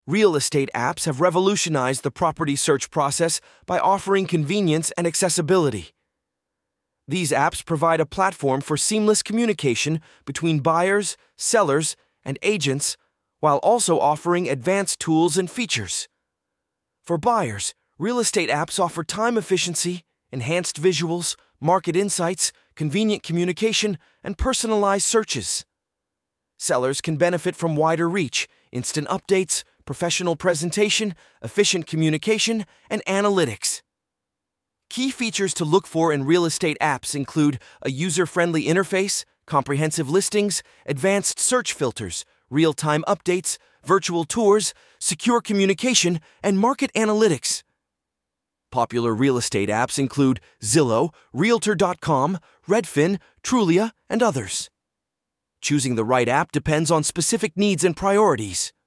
Real estate apps have revolutionized the property search process by offering convenience and accessibility. These apps provide a platform for seamless communication between buyers, sellers, and agents, while also offering advanced tools and features. For buyers, real estate apps offer time efficiency, enhanced visuals, market insights, convenient communication, and personalized searches. Sellers can benefit from wider reach, instant updates, professional presentation, efficient communication, and analytics. Key features to look for in real estate apps include a user-friendly interface, comprehensive listings, advanced search filters, real-time updates, virtual tours, secure communication, and market analytics. Popular real estate apps include Zillow, Realtor.com, Redfin, Trulia, and others. Choosing the right app depends on specific needs and priorities.